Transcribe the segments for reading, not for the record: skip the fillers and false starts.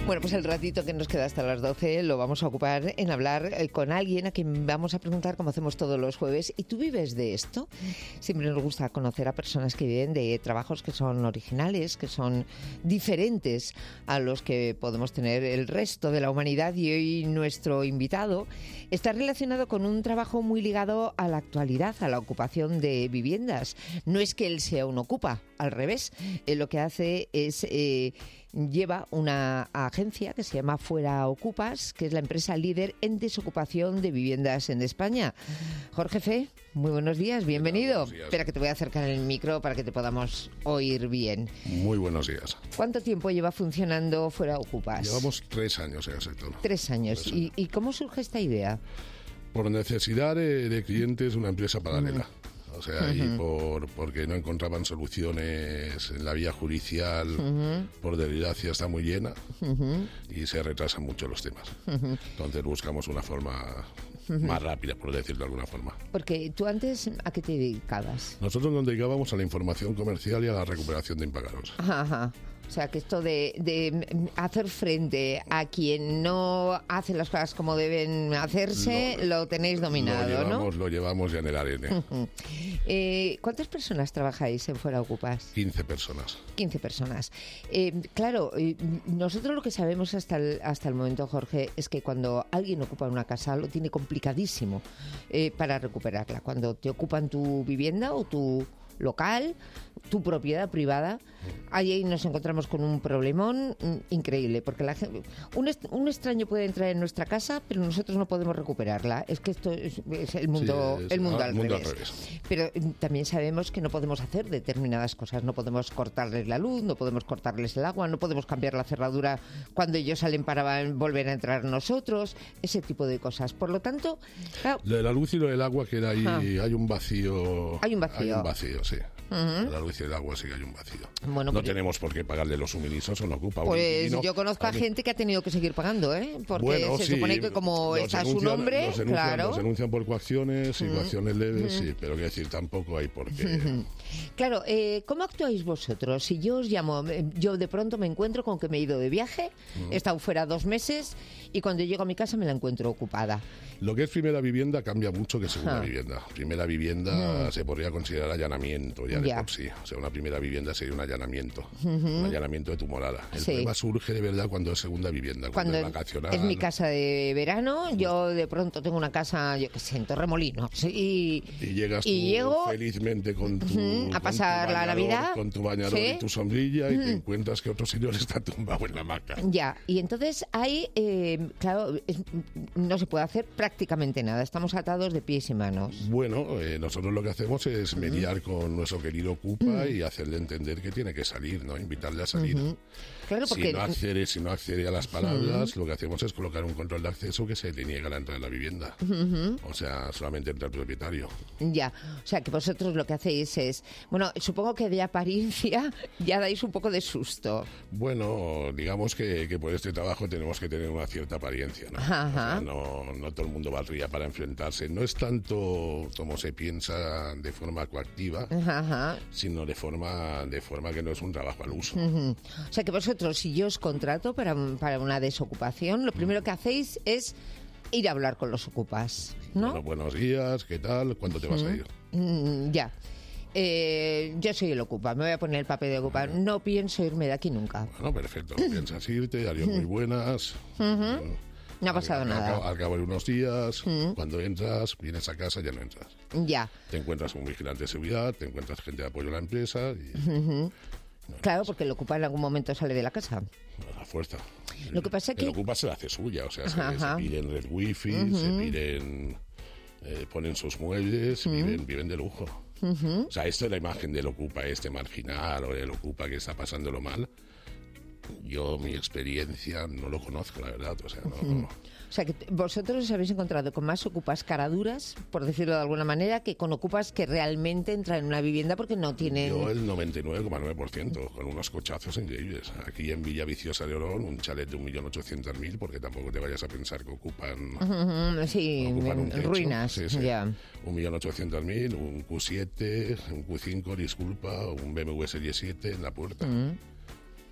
Bueno, pues el ratito que nos queda hasta las 12 lo vamos a ocupar en hablar con alguien a quien vamos a preguntar, como hacemos todos los jueves, ¿y tú vives de esto? Siempre nos gusta conocer a personas que viven de trabajos que son originales, que son diferentes a los que podemos tener el resto de la humanidad, y hoy nuestro invitado está relacionado con un trabajo muy ligado a la actualidad, a la ocupación de viviendas. No es que él sea un ocupa, al revés, lo que hace es... lleva una agencia que se llama Fuera Ocupas, que es la empresa líder en desocupación de viviendas en España. Jorge Fe, muy buenos días, bienvenido. Buenos días. Espera que te voy a acercar el micro para que te podamos oír bien. Muy buenos días. ¿Cuánto tiempo lleva funcionando Fuera Ocupas? Llevamos 3 años en el sector. 3 años. 3 años. ¿Y cómo surge esta idea? Por necesidad de clientes, una empresa paralela. O sea, y porque no encontraban soluciones en la vía judicial, por desgracia está muy llena y se retrasan mucho los temas. Entonces buscamos una forma más rápida, por decirlo de alguna forma. Porque tú antes, ¿a qué te dedicabas? Nosotros nos dedicábamos a la información comercial y a la recuperación de impagados. Ajá. O sea, que esto de hacer frente a quien no hace las cosas como deben hacerse, lo tenéis dominado, ¿no? Lo llevamos ya en el ADN. ¿Cuántas personas trabajáis en Fuera Ocupas? 15 personas. 15 personas. Claro, nosotros lo que sabemos hasta el momento, Jorge, es que cuando alguien ocupa una casa lo tiene complicadísimo para recuperarla. Cuando te ocupan tu vivienda o tu local, tu propiedad privada, ahí nos encontramos con un problemón increíble, porque un extraño puede entrar en nuestra casa, pero nosotros no podemos recuperarla. Es que esto es el mundo, sí, el mundo al al mundo revés. al revés. Pero también sabemos que no podemos hacer determinadas cosas. No podemos cortarles la luz, no podemos cortarles el agua, no podemos cambiar la cerradura cuando ellos salen para volver a entrar nosotros, ese tipo de cosas. Por lo tanto, claro, Lo de la luz y lo del agua, que era ahí, hay un vacío. Hay un vacío. Hay un vacío, sí. La luz y el agua sí que hay un vacío. Bueno, no pues, tenemos por qué pagarle los suministros, o no ocupa un pues inquilino. yo conozco a gente que ha tenido que seguir pagando, porque Bueno, se sí, supone que como los está su denuncian- nombre, los denuncian, claro. Los denuncian por coacciones y coacciones leves, sí, pero quiero decir, tampoco hay por qué. Claro, ¿cómo actuáis vosotros? Si yo os llamo, yo de pronto me encuentro con que me he ido de viaje, he estado fuera 2 meses y cuando llego a mi casa me la encuentro ocupada. Lo que es primera vivienda cambia mucho que segunda vivienda. Primera vivienda se podría considerar allanamiento ya de por sí. O sea, una primera vivienda sería un allanamiento de tu morada. El problema surge de verdad cuando es segunda vivienda, cuando es vacacional. Es mi casa de verano, yo de pronto tengo una casa, yo qué sé, en Torremolinos y llegas tú llego felizmente con tu a pasar la Navidad con tu bañador y tu sombrilla y te encuentras que otro señor está tumbado en la hamaca. Ya, y entonces ahí, claro, no se puede hacer prácticamente nada, estamos atados de pies y manos. Bueno, nosotros lo que hacemos es mediar con nuestro querido ocupa y hacerle entender que tiene que salir, ¿no? Invitarle a salir. Claro, porque Si no accede a las palabras, lo que hacemos es colocar un control de acceso que se le niega la entrada en la vivienda. O sea, solamente entra el propietario. Ya, o sea que vosotros lo que hacéis es, bueno, supongo que de apariencia ya dais un poco de susto. Bueno, digamos que por este trabajo tenemos que tener una cierta apariencia, ¿no? O sea, no todo el mundo valdría para enfrentarse. No es tanto como se piensa de forma coactiva, sino de forma que no es un trabajo al uso. O sea que vosotros, si yo os contrato para una desocupación, lo primero que hacéis es ir a hablar con los ocupas, ¿no? Bueno, buenos días, ¿qué tal? ¿Cuándo te vas a ir? Ya. Yo soy el ocupa, me voy a poner el papel de ocupa. No pienso irme de aquí nunca. Bueno, perfecto. Piensas irte, adiós muy buenas. No ha pasado nada. Al cabo de unos días, cuando entras, vienes a casa, ya no entras. Ya. Te encuentras un vigilante de seguridad, te encuentras gente de apoyo a la empresa y... Claro, porque el ocupa en algún momento sale de la casa. A la fuerza. Lo que pasa es que... El ocupa se la hace suya, o sea, se piden red wifi, se piden... ponen sus muebles, viven de lujo. O sea, esto es la imagen del ocupa marginal o del ocupa que está pasándolo mal. Yo, mi experiencia, no lo conozco, la verdad. O sea, no. O sea, que vosotros os habéis encontrado con más ocupas caraduras, por decirlo de alguna manera, que con ocupas que realmente entran en una vivienda porque no tienen... Yo el 99,9%, con unos cochazos increíbles. Aquí en Villaviciosa de Orón, un chalet de 1.800.000, porque tampoco te vayas a pensar que ocupan... ocupan un techo. Ruinas, sí. ya. 1.800.000, un Q7, un Q5, disculpa, un BMW Serie 7 en la puerta.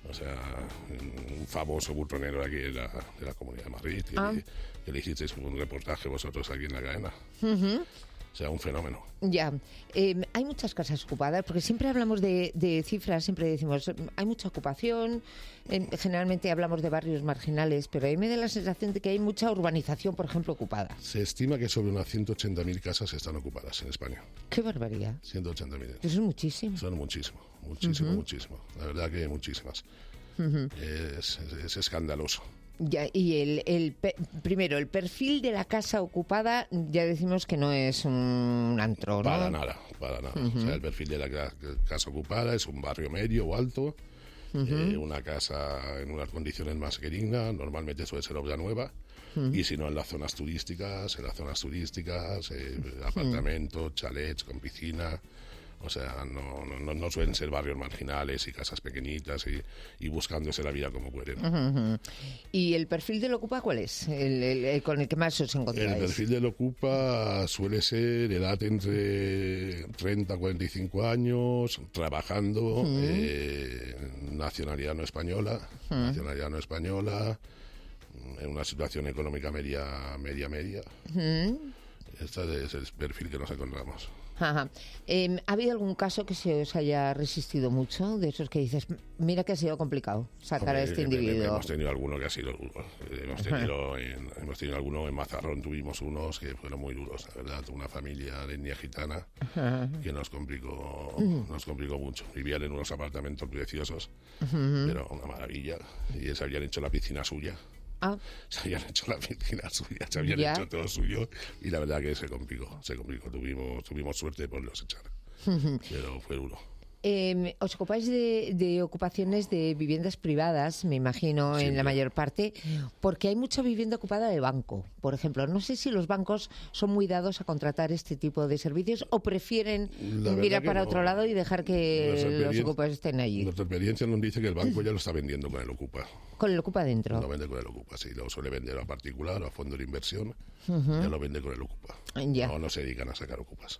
O sea, un famoso butonero aquí de la Comunidad de Madrid, que le hicisteis un reportaje vosotros aquí en la cadena. O sea, un fenómeno. Ya. Hay muchas casas ocupadas, porque siempre hablamos de cifras, siempre decimos, hay mucha ocupación, generalmente hablamos de barrios marginales, pero a mí me da la sensación de que hay mucha urbanización, por ejemplo, ocupada. Se estima que sobre unas 180.000 casas están ocupadas en España. ¡Qué barbaridad! 180.000. Eso es muchísimo. Son muchísimo. La verdad que muchísimas. Es escandaloso. Ya, y primero, el perfil de la casa ocupada, ya decimos que no es un antro, ¿no? Para nada. O sea, el perfil de la casa ocupada es un barrio medio o alto, una casa en unas condiciones más que dignas, normalmente suele ser obra nueva, y si no en las zonas turísticas, apartamentos, chalets con piscina. O sea, no suelen ser barrios marginales y casas pequeñitas y buscándose la vida como pueden. ¿Y el perfil del Ocupa cuál es? El con el que más os encontráis. El perfil del Ocupa suele ser edad entre 30 a 45 años, trabajando, nacionalidad no española, en una situación económica media. Este es el perfil que nos encontramos. Ajá. ¿Ha habido algún caso que se os haya resistido mucho? De esos que dices, mira que ha sido complicado sacar a este individuo. Hemos tenido alguno que ha sido duro. Hemos tenido alguno en Mazarrón, tuvimos unos que fueron muy duros, la verdad. Una familia de etnia gitana que nos complicó mucho. Vivían en unos apartamentos preciosos, pero una maravilla. Y se habían hecho la piscina suya. Se habían hecho la piscina suya, se habían hecho todo suyo y la verdad que se complicó. Tuvimos suerte de poderlos echar, pero fue duro. Os ocupáis de ocupaciones de viviendas privadas, me imagino, en la mayor parte, porque hay mucha vivienda ocupada de banco, por ejemplo. No sé si los bancos son muy dados a contratar este tipo de servicios o prefieren mirar para otro lado y dejar que los ocupas estén allí. Nuestra experiencia nos dice que el banco ya lo está vendiendo con el Ocupa. ¿Con el Ocupa dentro? Lo vende con el Ocupa, sí. Lo suele vender a particular o a fondo de inversión. Ya lo vende con el Ocupa. No se dedican a sacar Ocupas.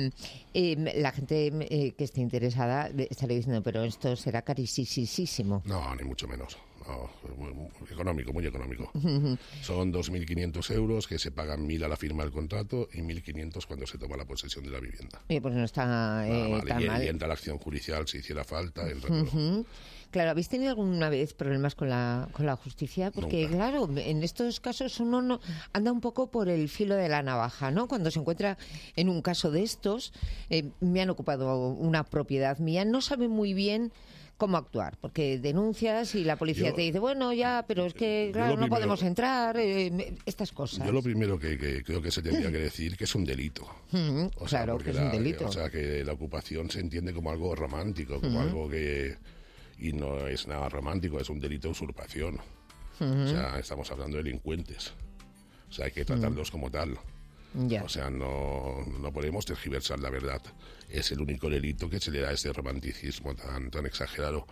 La gente que esté interesada estará diciendo, pero esto será carísimo. No, ni mucho menos. No, muy económico. Son 2.500 euros que se pagan 1.000 a la firma del contrato y 1.500 cuando se toma la posesión de la vivienda. Pues no está tan mal. Y entra la acción judicial si hiciera falta. Entra todo. Claro, ¿habéis tenido alguna vez problemas con la justicia? Porque, Nunca. Claro, en estos casos uno no anda un poco por el filo de la navaja, ¿no? Cuando se encuentra en un caso de estos, me han ocupado una propiedad mía, no sabe muy bien cómo actuar, porque denuncias y la policía te dice, bueno, ya, pero es que, claro, no podemos entrar, estas cosas. Yo lo primero que creo que se tendría que decir que es un delito. Claro, que es un delito. O sea, que la ocupación se entiende como algo romántico, como algo que... Y no es nada romántico, es un delito de usurpación. O sea, estamos hablando de delincuentes. O sea, hay que tratarlos como tal. O sea, no podemos tergiversar la verdad. Es el único delito que se le da este romanticismo tan exagerado.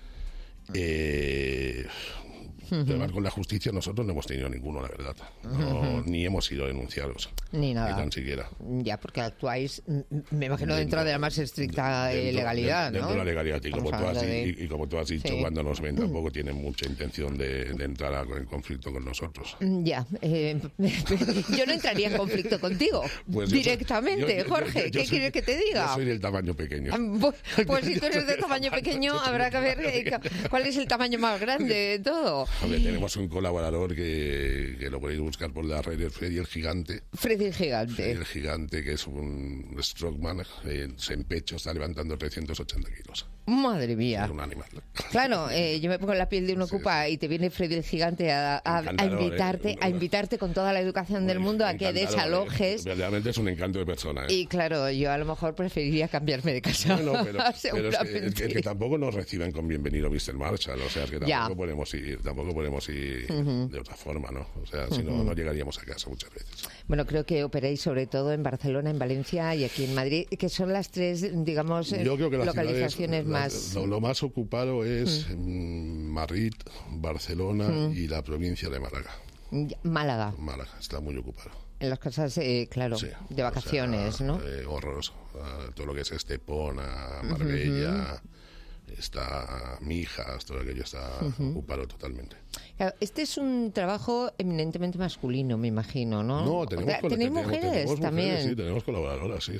Llevar con la justicia nosotros no hemos tenido ninguno, la verdad. Ni hemos sido denunciados. Ni nada. Ni tan siquiera. Ya, porque actuáis, me imagino, dentro de la más estricta legalidad, ¿no? Dentro de la legalidad. Y como tú has dicho, cuando nos ven tampoco tienen mucha intención de entrar en conflicto con nosotros. Ya. Yo no entraría en conflicto contigo pues directamente, Jorge. ¿Qué quieres que te diga? Yo soy del tamaño pequeño. Pues si tú eres de tamaño pequeño, habrá que ver cuál es el tamaño más grande de todo. Hombre, tenemos un colaborador que lo podéis buscar por las redes, Freddy el Gigante. Freddy el Gigante. Freddy el Gigante, que es un strongman, en pecho está levantando 380 kilos. Madre mía. Es un animal. Claro, yo me pongo en la piel de un Ocupa y te viene Freddy el Gigante a invitarte con toda la educación del mundo a que desalojes. Realmente es un encanto de persona. Y claro, yo a lo mejor preferiría cambiarme de casa. Bueno, pero es que tampoco nos reciben con bienvenido Mr. Marshall, o sea, que tampoco podemos ir de otra forma, ¿no? O sea, si no llegaríamos a casa muchas veces. Bueno, creo que operáis sobre todo en Barcelona, en Valencia y aquí en Madrid, que son las tres, digamos, yo creo que localizaciones más... Lo más ocupado es Madrid, Barcelona y la provincia de Málaga. Málaga, está muy ocupado. En las casas, claro, sí, de vacaciones, ¿no? Horroroso. Todo lo que es Estepona, Marbella... está mi hija, todo aquello está ocupado totalmente. Claro, este es un trabajo eminentemente masculino, me imagino, ¿no? No, ¿Tenéis mujeres también? Sí, tenemos colaboradoras, sí.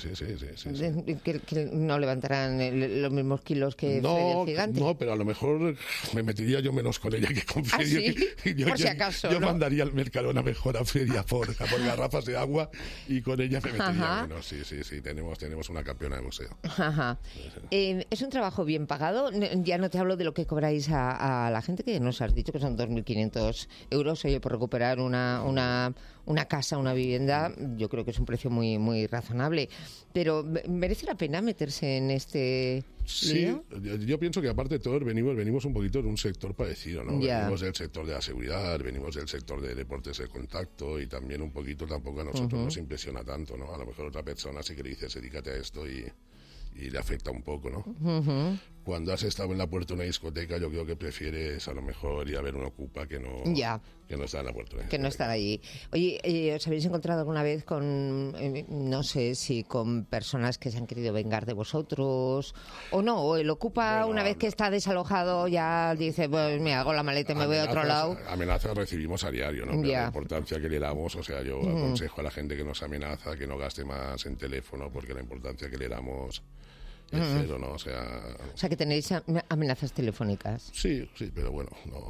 Que no levantarán los mismos kilos que Freddy el Gigante. No, pero a lo mejor me metería yo menos con ella que con Freddy. ¿Sí? Por si acaso, yo ¿no? mandaría al Mercadona mejor a Freddy por garrafas de agua y con ella me metería menos. Sí, tenemos una campeona de museo. Ajá. ¿Es un trabajo bien pagado? Ya no te hablo de lo que cobráis a la gente, que nos has dicho que son 2.500 euros. Oye, por recuperar una casa, una vivienda, yo creo que es un precio muy, muy razonable. Pero ¿merece la pena meterse en este lío? Sí, yo pienso que aparte de todo venimos un poquito de un sector parecido, ¿no? Ya. Venimos del sector de la seguridad, venimos del sector de deportes de contacto y también un poquito tampoco a nosotros nos impresiona tanto, ¿no? A lo mejor otra persona sí que le dices, dedícate a esto y le afecta un poco, ¿no? Cuando has estado en la puerta de una discoteca, yo creo que prefieres a lo mejor ir a ver un Ocupa que no está en la puerta de una discoteca. Que no estar allí. Oye, ¿os habéis encontrado alguna vez con, no sé si con personas que se han querido vengar de vosotros o no? O el Ocupa, una vez que está desalojado, ya dice, pues me hago la maleta y me voy a otro lado? Amenazas recibimos a diario, ¿no? Pero la importancia que le damos, o sea, yo aconsejo a la gente que nos amenaza que no gaste más en teléfono porque la importancia que le damos es cero, ¿no? O sea, que tenéis amenazas telefónicas. Sí, pero bueno,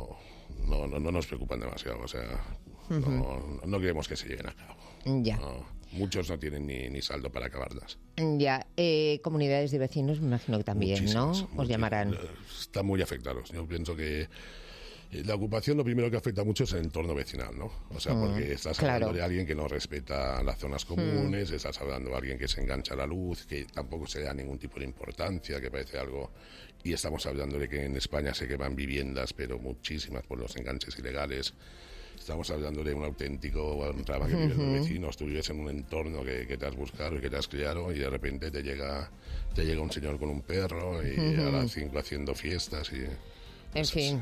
no nos preocupan demasiado, o sea, no queremos que se lleven a cabo. Ya. No, muchos no tienen ni saldo para acabarlas. Ya. Comunidades de vecinos, me imagino que también, ¿no? Os llamarán. Están muy afectados. Yo pienso que la ocupación lo primero que afecta mucho es el entorno vecinal, ¿no? O sea, porque estás hablando de alguien que no respeta las zonas comunes, estás hablando de alguien que se engancha a la luz, que tampoco se da ningún tipo de importancia, que parece algo... Y estamos hablando de que en España se queman viviendas, pero muchísimas por los enganches ilegales. Estamos hablando de un auténtico drama que viven los vecinos. Tú vives en un entorno que te has buscado y que te has criado y de repente te llega un señor con un perro y a las 5 haciendo fiestas y... En fin,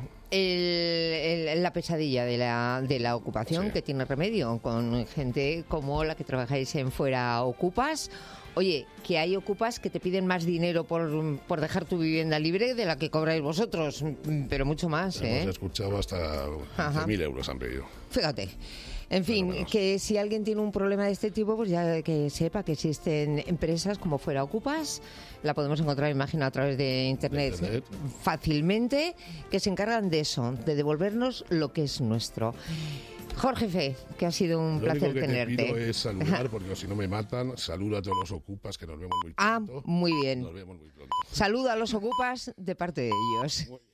la pesadilla de la ocupación, que tiene remedio con gente como la que trabajáis en Fuera Ocupas. Oye, que hay ocupas que te piden más dinero por dejar tu vivienda libre de la que cobráis vosotros, pero mucho más, ¿eh? Hemos escuchado hasta 11.000 euros han pedido. Fíjate. En fin, que si alguien tiene un problema de este tipo, pues ya que sepa que existen empresas como Fuera Ocupas, la podemos encontrar, imagino, a través de Internet fácilmente, que se encargan de eso, de devolvernos lo que es nuestro. Jorge Fe, que ha sido un placer tenerte. Lo único que te pido es saludar, porque si no me matan. Saludo a todos los ocupas, que nos vemos muy pronto. Muy bien. Nos vemos muy pronto. Saludo a los ocupas de parte de ellos.